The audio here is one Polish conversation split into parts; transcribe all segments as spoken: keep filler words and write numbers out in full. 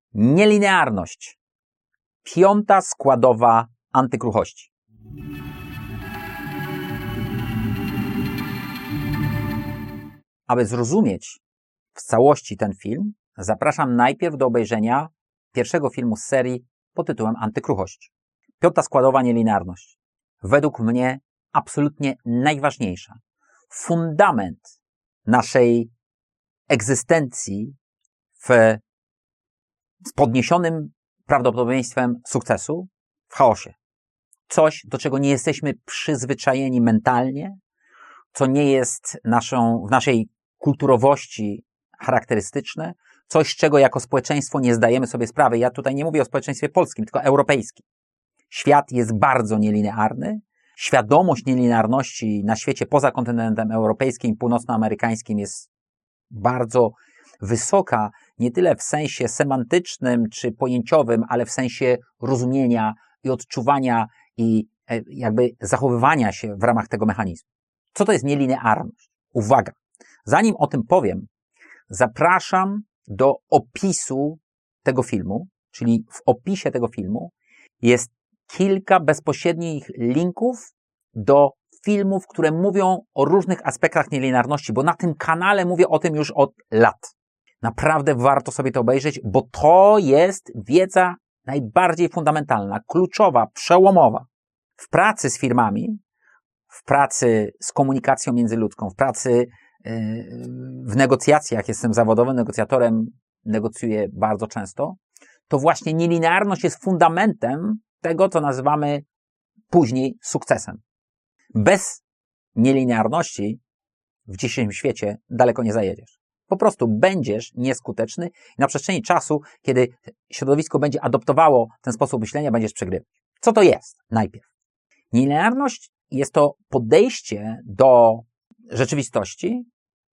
Nielinearność. Piąta składowa antykruchości. Aby zrozumieć w całości ten film, zapraszam najpierw do obejrzenia pierwszego filmu z serii pod tytułem Antykruchość. Piąta składowa nielinearność. Według mnie absolutnie najważniejsza. Fundament naszej egzystencji w, z podniesionym prawdopodobieństwem sukcesu w chaosie. Coś, do czego nie jesteśmy przyzwyczajeni mentalnie, co nie jest naszą, w naszej kulturowości charakterystyczne, coś, z czego jako społeczeństwo nie zdajemy sobie sprawy. Ja tutaj nie mówię o społeczeństwie polskim, tylko europejskim. Świat jest bardzo nielinearny. Świadomość nielinearności na świecie poza kontynentem europejskim, północnoamerykańskim jest bardzo wysoka, nie tyle w sensie semantycznym czy pojęciowym, ale w sensie rozumienia i odczuwania i jakby zachowywania się w ramach tego mechanizmu. Co to jest nielinearność? Uwaga! Zanim o tym powiem, zapraszam do opisu tego filmu, czyli w opisie tego filmu jest kilka bezpośrednich linków do filmów, które mówią o różnych aspektach nielinearności, bo na tym kanale mówię o tym już od lat. Naprawdę warto sobie to obejrzeć, bo to jest wiedza najbardziej fundamentalna, kluczowa, przełomowa. W pracy z firmami, w pracy z komunikacją międzyludzką, w pracy w negocjacjach, jestem zawodowym negocjatorem, negocjuję bardzo często, to właśnie nielinearność jest fundamentem tego, co nazywamy później sukcesem. Bez nielinearności w dzisiejszym świecie daleko nie zajedziesz. Po prostu będziesz nieskuteczny i na przestrzeni czasu, kiedy środowisko będzie adoptowało ten sposób myślenia, będziesz przegrywać. Co to jest? Najpierw. Nielinearność jest to podejście do rzeczywistości,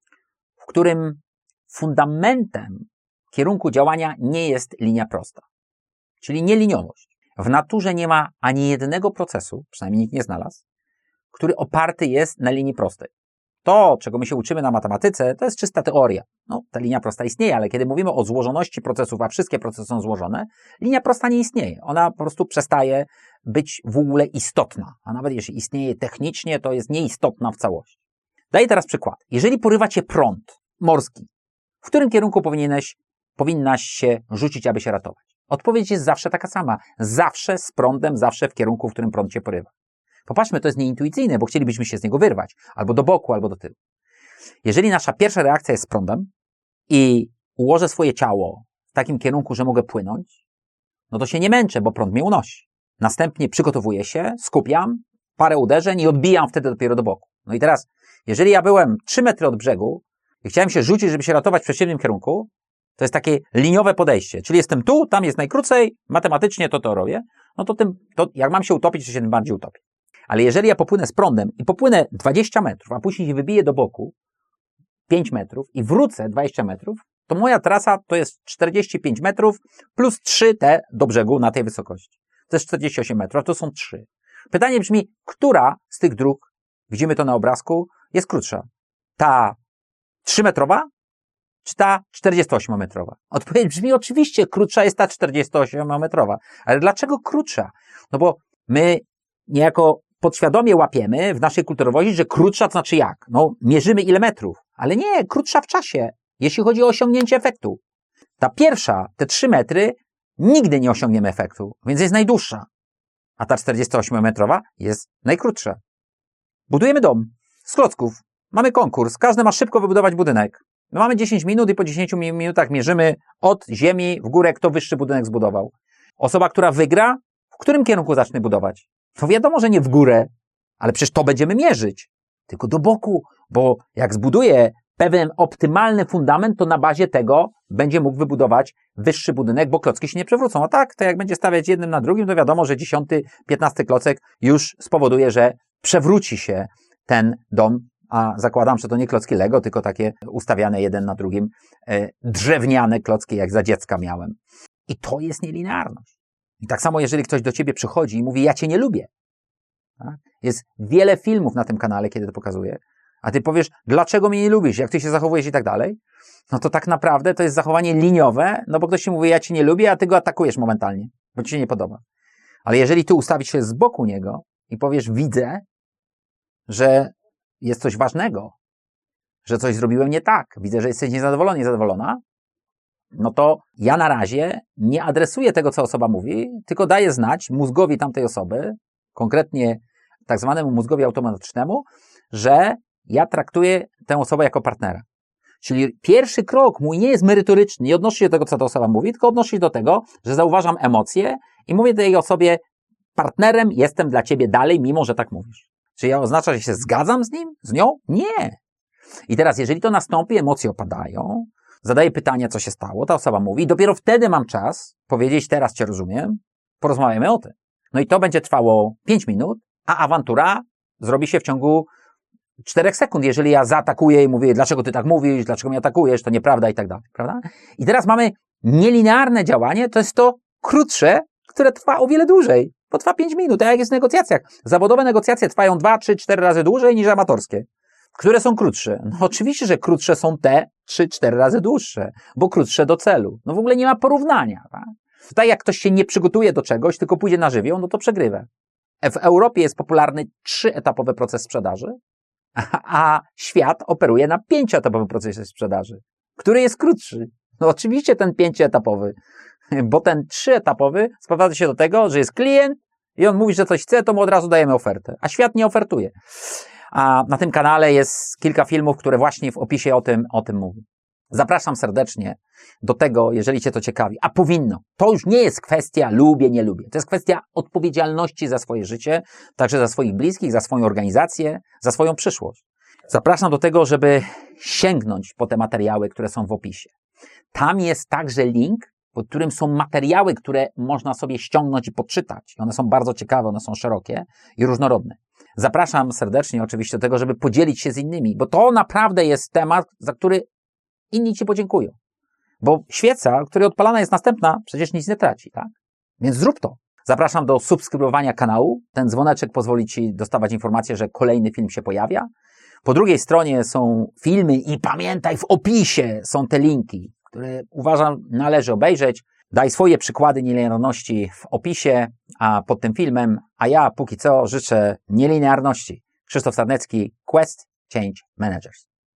w którym fundamentem kierunku działania nie jest linia prosta, czyli nieliniowość. W naturze nie ma ani jednego procesu, przynajmniej nikt nie znalazł, który oparty jest na linii prostej. To, czego my się uczymy na matematyce, to jest czysta teoria. No, ta linia prosta istnieje, ale kiedy mówimy o złożoności procesów, a wszystkie procesy są złożone, linia prosta nie istnieje. Ona po prostu przestaje być w ogóle istotna. A nawet jeśli istnieje technicznie, to jest nieistotna w całości. Daję teraz przykład. Jeżeli porywa cię prąd morski, w którym kierunku powinieneś, powinnaś się rzucić, aby się ratować? Odpowiedź jest zawsze taka sama. Zawsze z prądem, zawsze w kierunku, w którym prąd cię porywa. Popatrzmy, to jest nieintuicyjne, bo chcielibyśmy się z niego wyrwać. Albo do boku, albo do tyłu. Jeżeli nasza pierwsza reakcja jest z prądem i ułożę swoje ciało w takim kierunku, że mogę płynąć, no to się nie męczę, bo prąd mnie unosi. Następnie przygotowuję się, skupiam, parę uderzeń i odbijam wtedy dopiero do boku. No i teraz, jeżeli ja byłem trzy metry od brzegu i chciałem się rzucić, żeby się ratować w przeciwnym kierunku, to jest takie liniowe podejście. Czyli jestem tu, tam jest najkrócej, matematycznie to to robię, no to, tym, to jak mam się utopić, to się tym bardziej utopię. Ale jeżeli ja popłynę z prądem i popłynę dwadzieścia metrów, a później się wybiję do boku pięć metrów i wrócę dwadzieścia metrów, to moja trasa to jest czterdzieści pięć metrów plus trzy te do brzegu na tej wysokości. To jest czterdzieści osiem metrów, a to są trzy. Pytanie brzmi, która z tych dróg, widzimy to na obrazku, jest krótsza? Ta trzymetrowa czy ta czterdziestoośmiometrowa? Odpowiedź brzmi oczywiście, krótsza jest ta czterdziestoośmiometrowa. Ale dlaczego krótsza? No bo my niejako podświadomie łapiemy w naszej kulturowości, że krótsza to znaczy jak? No, mierzymy ile metrów. Ale nie, krótsza w czasie, jeśli chodzi o osiągnięcie efektu. Ta pierwsza, te trzy metry, nigdy nie osiągniemy efektu, więc jest najdłuższa. A ta czterdziestoośmiometrowa jest najkrótsza. Budujemy dom z klocków. Mamy konkurs, każdy ma szybko wybudować budynek. My mamy dziesięć minut i po dziesięciu minutach mierzymy od ziemi w górę, kto wyższy budynek zbudował. Osoba, która wygra, w którym kierunku zacznie budować? To wiadomo, że nie w górę, ale przecież to będziemy mierzyć. Tylko do boku, bo jak zbuduje pewien optymalny fundament, to na bazie tego będzie mógł wybudować wyższy budynek, bo klocki się nie przewrócą. A tak, to jak będzie stawiać jednym na drugim, to wiadomo, że dziesiąty, piętnasty klocek już spowoduje, że przewróci się ten dom, a zakładam, że to nie klocki Lego, tylko takie ustawiane jeden na drugim, e, drewniane klocki, jak za dziecka miałem. I to jest nielinearność. I tak samo, jeżeli ktoś do ciebie przychodzi i mówi, ja cię nie lubię. Tak? Jest wiele filmów na tym kanale, kiedy to pokazuję, a ty powiesz, dlaczego mnie nie lubisz, jak ty się zachowujesz i tak dalej, no to tak naprawdę to jest zachowanie liniowe, no bo ktoś ci mówi, ja cię nie lubię, a ty go atakujesz momentalnie, bo ci się nie podoba. Ale jeżeli ty ustawisz się z boku niego i powiesz, widzę, że jest coś ważnego, że coś zrobiłem nie tak, widzę, że jesteś niezadowolony, niezadowolona, no to ja na razie nie adresuję tego, co osoba mówi, tylko daję znać mózgowi tamtej osoby, konkretnie tak zwanemu mózgowi automatycznemu, że ja traktuję tę osobę jako partnera. Czyli pierwszy krok mój nie jest merytoryczny, nie odnosi się do tego, co ta osoba mówi, tylko odnosi się do tego, że zauważam emocje i mówię tej osobie, partnerem jestem dla ciebie dalej, mimo że tak mówisz. Czy ja oznacza, że się zgadzam z nim, z nią? Nie. I teraz, jeżeli to nastąpi, emocje opadają, zadaję pytanie, co się stało, ta osoba mówi, dopiero wtedy mam czas powiedzieć, teraz cię rozumiem, porozmawiamy o tym. No i to będzie trwało pięć minut, a awantura zrobi się w ciągu czterech sekund, jeżeli ja zaatakuję i mówię, dlaczego ty tak mówisz, dlaczego mnie atakujesz, to nieprawda i tak dalej, prawda? I teraz mamy nielinearne działanie, to jest to krótsze, które trwa o wiele dłużej, bo trwa pięć minut, tak jak jest w negocjacjach. Zawodowe negocjacje trwają dwa, trzy, cztery razy dłużej niż amatorskie. Które są krótsze? No oczywiście, że krótsze są te trzy, cztery razy dłuższe, bo krótsze do celu. No w ogóle nie ma porównania. Tak? Tak jak ktoś się nie przygotuje do czegoś, tylko pójdzie na żywioł, no to przegrywa. W Europie jest popularny trzyetapowy proces sprzedaży, a świat operuje na pięcioetapowym procesie sprzedaży. Który jest krótszy? No oczywiście ten pięcioetapowy, bo ten trzyetapowy sprowadza się do tego, że jest klient i on mówi, że coś chce, to mu od razu dajemy ofertę. A świat nie ofertuje. A na tym kanale jest kilka filmów, które właśnie w opisie o tym, o tym mówią. Zapraszam serdecznie do tego, jeżeli cię to ciekawi. A powinno. To już nie jest kwestia lubię, nie lubię. To jest kwestia odpowiedzialności za swoje życie, także za swoich bliskich, za swoją organizację, za swoją przyszłość. Zapraszam do tego, żeby sięgnąć po te materiały, które są w opisie. Tam jest także link, pod którym są materiały, które można sobie ściągnąć i podczytać. I one są bardzo ciekawe, one są szerokie i różnorodne. Zapraszam serdecznie oczywiście do tego, żeby podzielić się z innymi, bo to naprawdę jest temat, za który inni ci podziękują. Bo świeca, której odpalana jest następna, przecież nic nie traci, tak? Więc zrób to. Zapraszam do subskrybowania kanału. Ten dzwoneczek pozwoli ci dostawać informację, że kolejny film się pojawia. Po drugiej stronie są filmy i pamiętaj, w opisie są te linki, które uważam należy obejrzeć. Daj swoje przykłady nielinearności w opisie, a pod tym filmem, a ja póki co życzę nielinearności. Krzysztof Sarnecki, Quest Change Managers.